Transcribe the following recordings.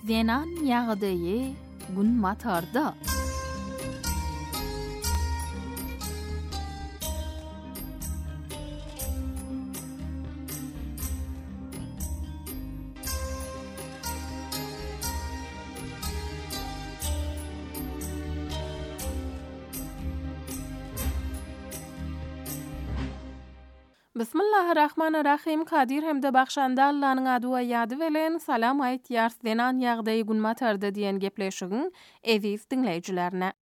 Zenan yağdayı gün matarda. Bismillahirrahmanirrahim. Kadir hemde bagşanda Allah'ın adı we ýady bilen salam aýtýar. Zenan ýagdaý gün matarda diýen gepleşigiň eziz dinleýijilerine.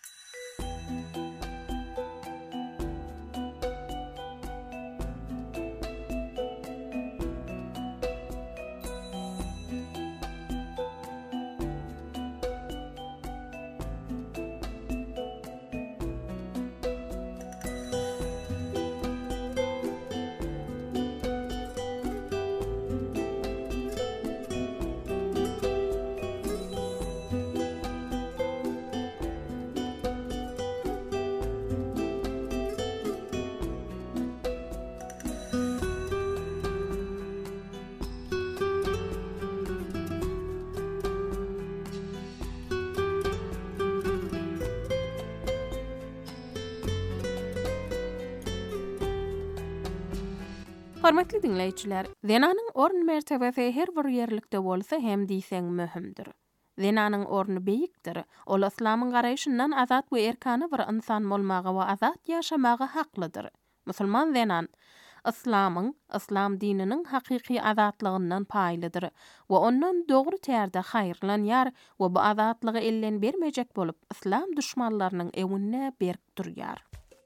Hormatly dinleýijiler, Zenanyň orn mertebesi her bir ýerlikde bolsa hem diýseň möhümdir. Zenanyň orny beýikdir. Ol islamyň garaýşyndan azat we erkany bir insan bolmagy we azat ýaşamagy haklydyr. Musulman zenan islam dininiň hakyky azatlygyndan paýlydyr we ondan dogry tärde haýrlanýar we bu azatlygy elden bermejek bolup islam düşmanlarynyň ewine berk durýar.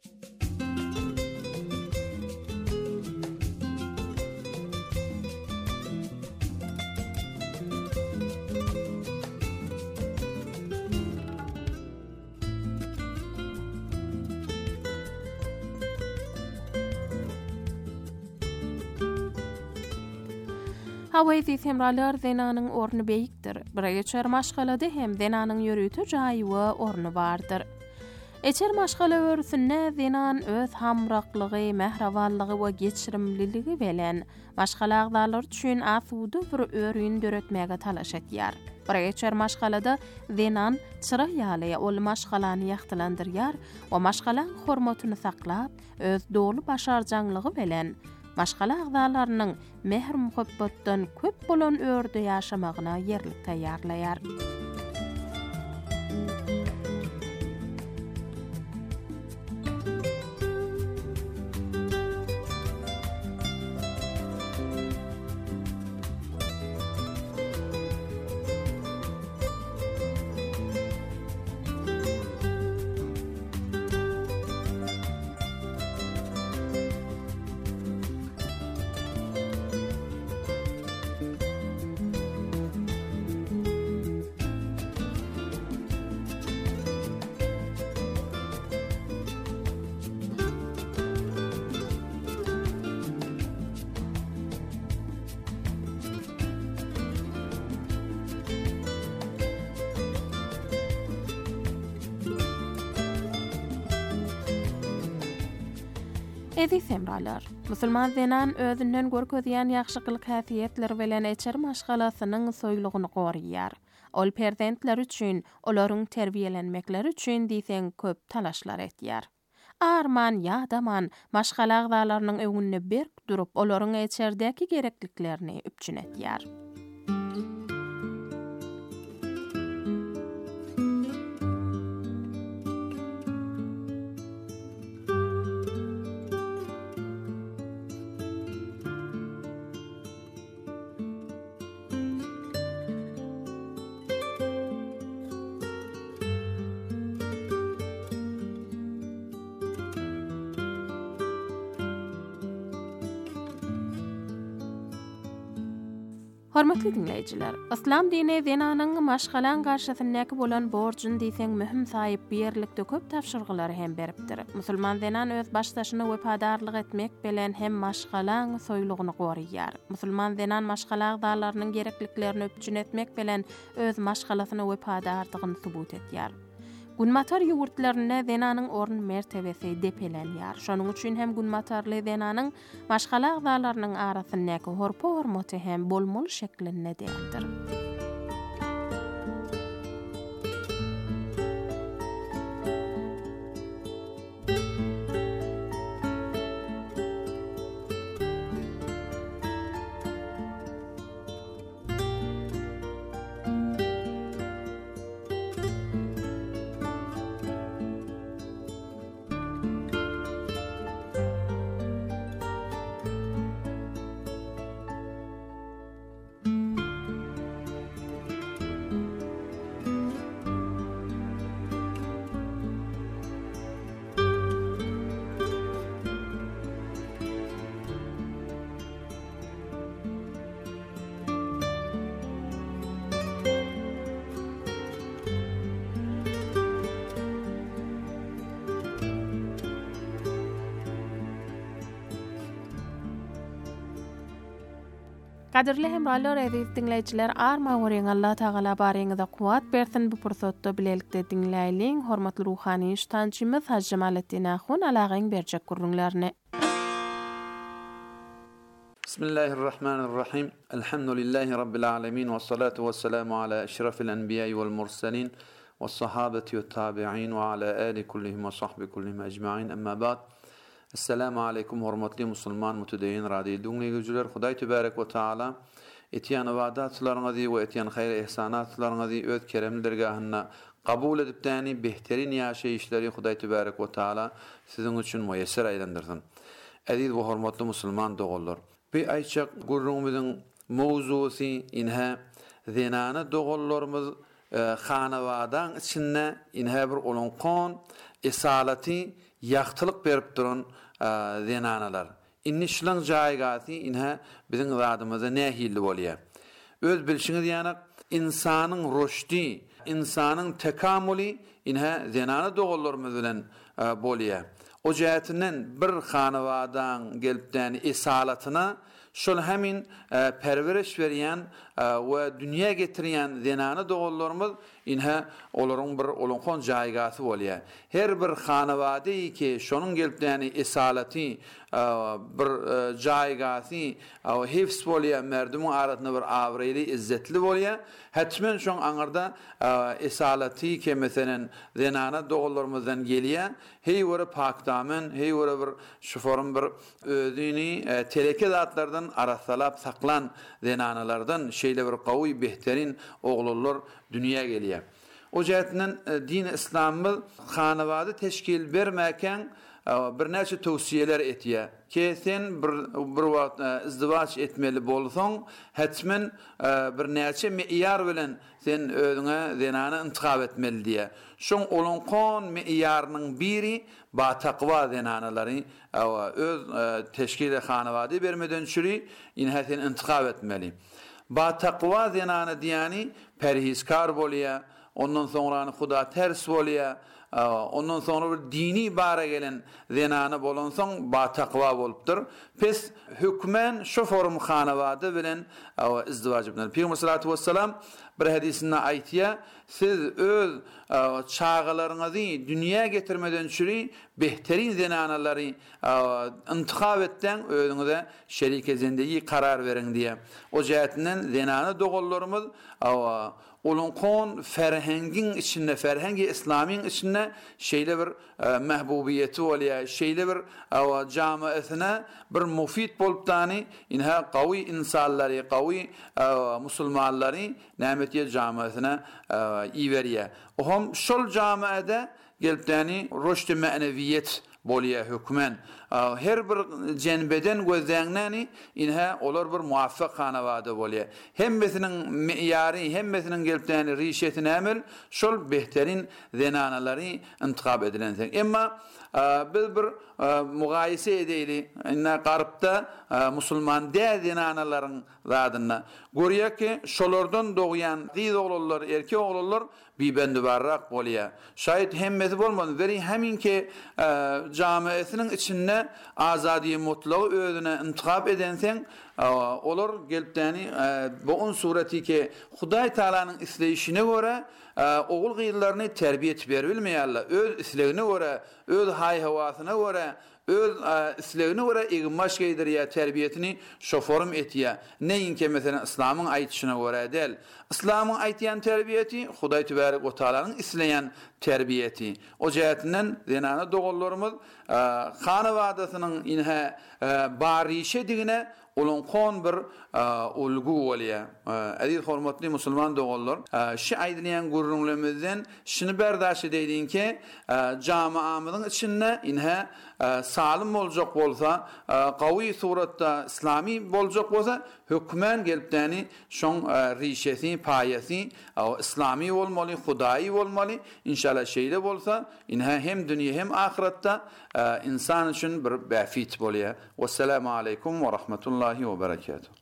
Hawaii semralar Zenanyň orny beýikdir. Bir geçer maşgalada hem Zenanyň ýörüýte jaýy we orny bardyr. Eçer maşgala örsünde Zenan öz hamraklygy, mehrabanlygy we geçirimliligi bilen maşgala agdalar üçin asudy bir örüň döretmäge talaş etýär. Bir geçer maşgalada Zenan çıra ýaly ol maşgalany ýagtylandyrýar we maşgalaň hormatyny saklap, öz dogly başarjanlygy bilen maşgala agdalarynyň mehr muhabbatdan köp bolan örde ýaşamagyna ýerlik taýýarlaýar. Ezi semralar, musulman zenan özünden görkezýän ýaxşylyk häsiýetleri bilen eçer maşgalasynyň soýlugyny gorýar. Ol perzentler üçin, olaryň terbiýelenmekleri üçin diýseň köp talaşlar etýär. Arman ýa-daman maşgala agdalarynyň öňünde berk durup, olaryň eçerdäki gerekliklerini üpçün etýär. Hormatly dinleýijiler, islam dini Zenanyň maşgalan garşysyndaky bolan borjun diýseň möhüm saýyp birlikde köp tapşyrgylary hem beripdir. Musulman zenan öz başdaşyny wepadarlyk etmek bilen hem maşgalan soýlugyny gorýar. Musulman zenan maşgala agdalarynyň gerekliklerini öpçün etmek bilen öz maşgalasyny wepadarlygyny subut etýär. Gunmatar ýurtlaryna Zenanyň orn mertebesi depelenýär. Şonuň üçin hem gunmatarly Zenanyň maşgala agdalarynyň arasyndaky horpa hormaty hem bolmaly şeklinde däldir. Qadirli hemralar aziz dinleyiciler, arma goren Allah Taala bareňizde kuwat bersin. Bu pursatda bilelikde dinläýliň hormatly ruhany iştançymyz Hajy Jamaletdin Ahun alagyň berjek gurrunlaryny. Bismillahirrahmanirrahim. Elhamdülillahi rabbil alamin ve salatu vesselamu ala eşrefil enbiya'i vel murselin ve sahabeti ve tabi'in ve ala ali kullihim ve sahbi kullihim ecmaîn. Amma ba'd. Assalamu alaykum hormatly musulman mutadayin radio dinleýijiler. Hudaý tebarek we taala etiýan wadaatlaryňyzy we etiýan haýr ihsanatlaryňyzy öz keremli dergahyna kabul edip täni behterin ýaşaýyşlary Hudaý tebarek we taala siziň üçin muýesser aýlandyrsyn. Aziz we hormatly musulman dogallar. Bir aýçak gurrumyzyň mowzusy inha zinana dogallarymyz hanawadan içinde inha bir olunqon esalaty ýagtylyk berip duran zinanalar. İnnişliň jaýgaty inha biziň zadymyza nähilli bolýar. Öz bilşiňiz ýanyk insanyň roşdy, insanyň tekamuli inha zinana dogallarymyz bilen bolýar. O jähetinden bir hanawadan gelipden esalatyna şol hemin perweriş berýän we dünýä getirýän zinana dogallarymyz inha olaryň bir olunqon jaýgasy bolýar. Her bir hanawady ki şonuň gelipden esalaty bir jaýgasy hifz bolýar, merdumuň arasyna bir awrely, izzetli bolýar. Hetmen şoň aňarda esalaty ki meselen zinana dogallarymyzdan gelýär. Hey wara pakdamen, hey wara bir şuforun bir özüni teleke zatlardan arasalap saklan zinanalardan şeýle bir gawy behterin oglanlar dünýäge gelýär. O jähetinden din İslamymyz hanawady teşkil bermäken bir näçe towsiýeler etýär. Ki sen bir wagt izdiwaç etmeli bolsaň, hetmen bir näçe meýar bilen sen özüňe zinany intihab etmeli diýär. Şoň olunqon meýarynyň biri ba takwa zinanalary öz teşkil hanawady bermeden çüri inha sen intihab etmeli. Ba takwa zinany diýeni perhizkar bolýar, ondan sonra Huda ters bolýar. Ondan sonra bir dini bara gelen zinana bolansoň ba takwa bolupdyr. Pes hükmen şu form hanawady bilen izdiwaç bilen. Peygamber sallallahu aleyhi ve sellem bir hadisinde aýtýar, siz öz çağalaryňyzy dünýä getirmeden çüri behterin zinanalary intihab etden özüňize şerike zindegi karar veriň diýär. O jähetinden zinana dogallarymyz olunqon ferhengiň içinde, ferhengi İslamiň içinde şeýle bir mahbubiyeti bolýar, şeýle bir jamaatine bir mufid bolup tani inha gawy insanlary, gawy musulmanlary nämetýe jamaatine iwerýär. Oham şol jamaada gelipdäni roşdy manewiyet bolýar hükmen. Her bir jenbeden gözleňnäni inha olar bir muwaffaq hanawady bolýar. Hemmesiniň meýary, hemmesiniň gelipdäni rişeti nämel şol behterin zinanalary intihab edilense. Emma biz bir mugaýese edeli, inna garpda musulman zinanalaryň zadyna görýär ki şolardan dogýan gyz oglanlar, erkek oglanlar bibendi barrak bolýar. Şaýat hemmesi bolmady, beri heminki jamaatiniň içinde azadi mutlağı özüne intihab edensen olar gelipdäni bu on sureti ki Hudaý Taalanyň isleýişine göre oğul gyýlaryny terbiýe etip berbilmeýärler. Öz islegine göre, öz haýhawasyna göre, öz islegine göre egmaş geýdirýär, terbiýetini şo form etýär. Näinki meselen İslamyň aýtyşyna göre del. İslamyň aýtýan terbiýeti Hudaý tebarek we taalaň isleýän terbiýeti. O jähetinden zinana dogallarymyz hanawadasynyň inha barişe digine olunqon bir ulgu bolýar. Aziz hormatly musulman dogallar, şu aýdylýan gurrunlarymyzdan şunu berdaş edýinki, jamaamyzyň içinde inha salim boljak bolsa, gawy suratda islami boljak bolsa, hükmen gelipdäni şoň rişesi, paýasy islami bolmaly, Hudaý bolmaly. İnşallah şeýle bolsa, inha hem dünýä hem ahiretde insan üçin bir bäfit bolýar. Wassalamu aleykum we rahmetullahi we berekatuh.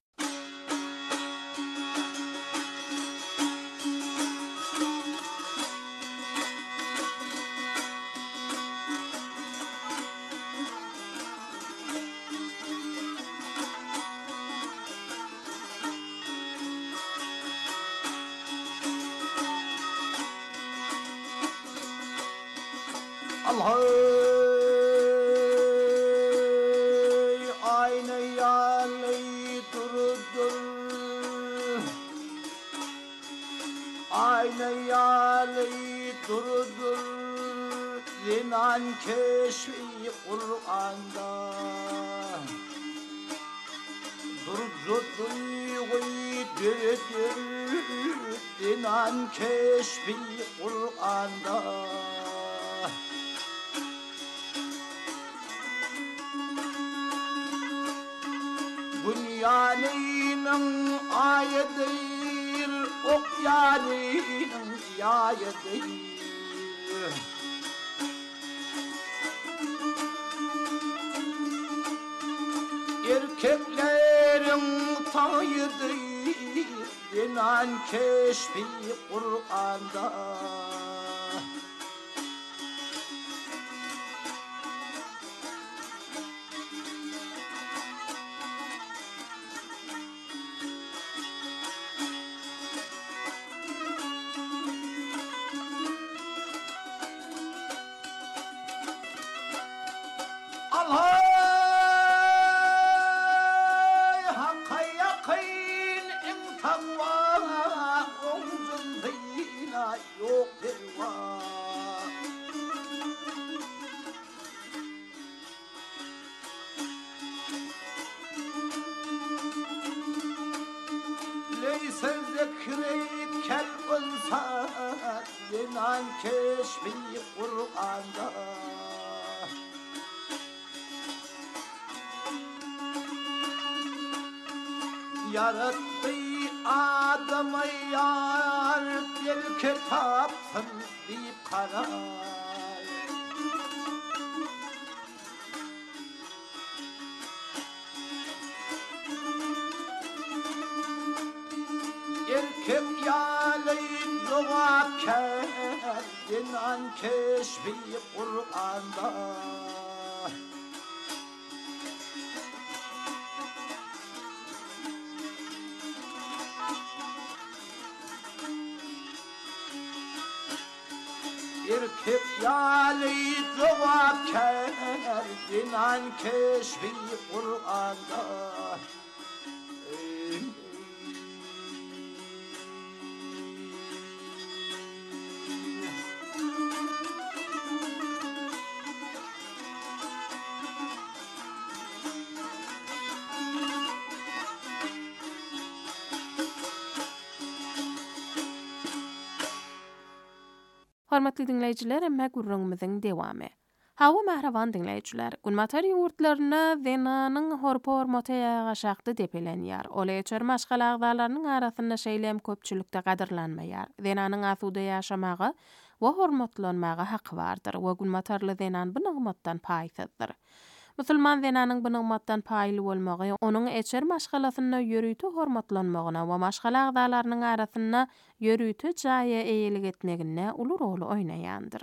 Alhay aynı yalıyı durdur, aynı yalıyı durdur, zinan keşfi Kur'an'da. Durdur zinan keşfi Kur'an'da. Bunyanının ayetidir, okyanının ayetidir. Erkeklerin tayıdır, zinan keşfi Kur'an'da. Alhay hakka yakın imtan var, omzundayına yok perva. Leyse zekreyip kel unsa, zinan keşfi Kur'an'da. Yarattı Adem'i yar, bir kitapsın deyip karar. Erkek yalıyı doğarken, zinan keşfi Kur'an'da. Erkek yalıyı doğarken, zinan keşfi Kur'an'da. Hormatly dinleyijiler, emme gurrunymyzyň dewamy. Hawa mähraban dinleyijiler, Gunmatar ýurtlaryna zenanyň hormata ýaşakdy depelenýär. Ola geçer maşgal agdalarynyň arasynda şeýlem köpçülikde gaderlenmeýär. Zenanyň asuda ýaşamagy we hormatlanmagy haky bardyr we gunmatarly zenan bu nygmatdan paýsyzdyr. Musulman zenanyň bu nygmatdan paýly bolmagy onuň eçer maşgalasyna ýörüýti hormatlanmagyna we maşgal agdalarynyň arasynda ýörüýti jaýa eýilik etmegine uly rol oýnaýandyr.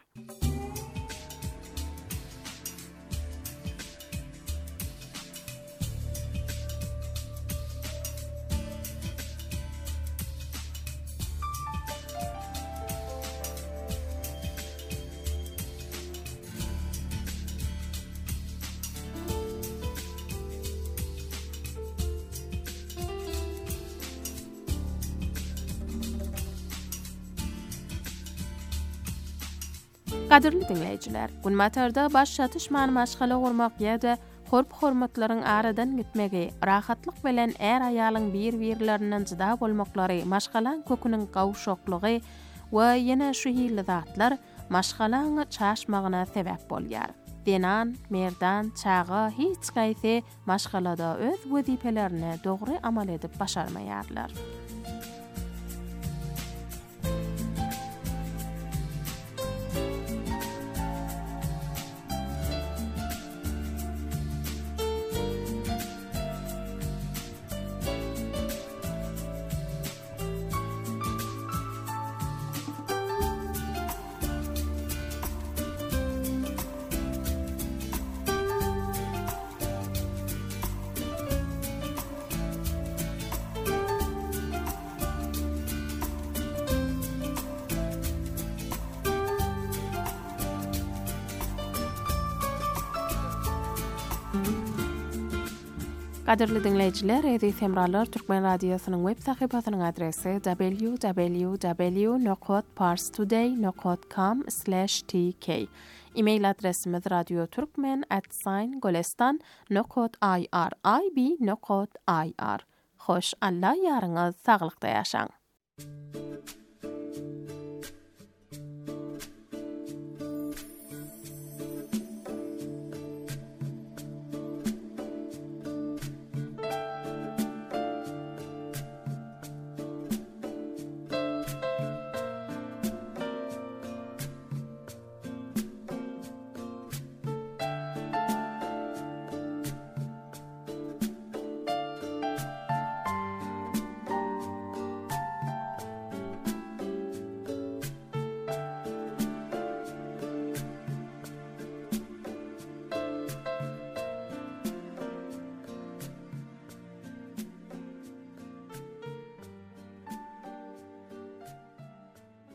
Gaderli dinleyijiler, Gunmatarda baş şatışman maşgala gurmak ýa-da hormatlaryň aradan gitmegi, rahatlyk bilen er aýalyň bir-birlerinden jyda bolmaklary, maşgalan köküniň gawşoklygy we ýene şu hili zatlar maşgalaň çaşmagyna sebäp bolýar. Denan, merdan, çaga hiç gaýsy maşgalada öz wezipelerini dogry amal edip başarmaýarlar. Qadirli dinleyiciler, Edis Emralar Türkmen Radyosu'nun web sahipasynyň adresi www.parstoday.com/tk. E-mail adresimiz radioturkmen@golestan.ir. Hoş Allah ýaryňyz saglykda ýaşaň.